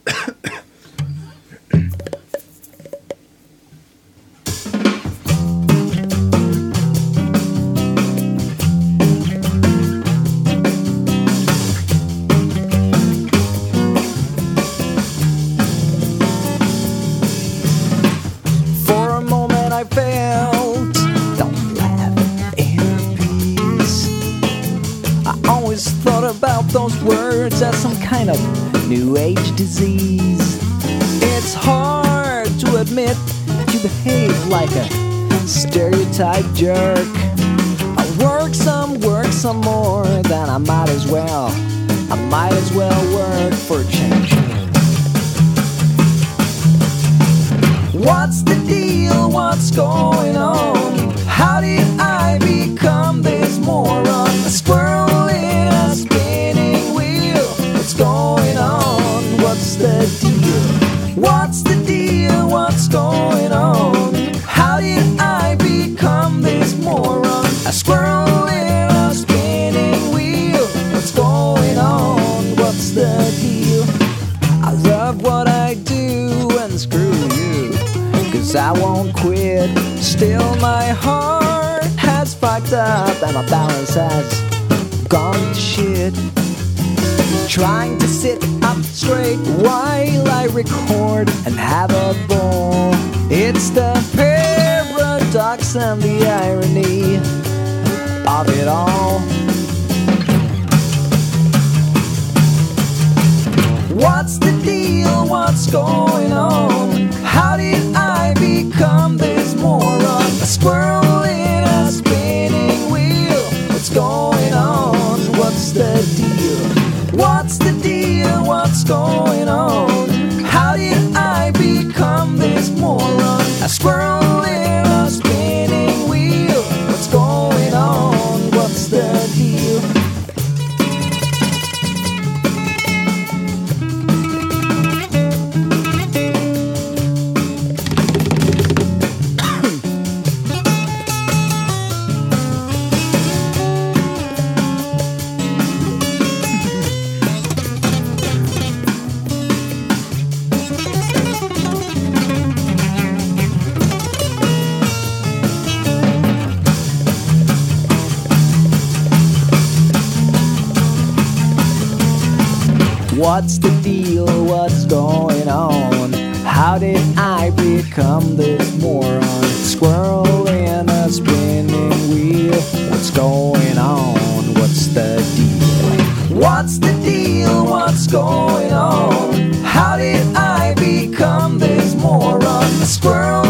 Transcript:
For a moment I felt don't laugh inner peace. I always thought about those words as some kind of new age disease. It's hard to admit you behave like a stereotype jerk. I work some more, then I might as well work for a change. What's the deal? What's going on? How did I become this moron? A squirrel in a spinning wheel. What's going on? What's the deal? What's the deal? What's going on? How did I become this moron? A squirrel in a spinning wheel. What's going on? What's the deal? I love what I do and screw you, 'cause I won't quit. Still my heart has fucked up and my balance has gone to shit. Trying to sit up straight while I record and have a ball. It's the paradox and the irony of it all. What's the deal? What's going on? How did I become this moron? A squirrel in a spinning wheel. What's going on? What's the deal? What's the deal? What's going on? How did I become this moron? A squirrel in a spinning wheel. What's going on? What's the deal? What's the deal? What's going on? How did I become this moron? Squirrel in a spinning wheel. What's going on? What's the deal? What's the deal? What's going on? How did I become this moron? A squirrel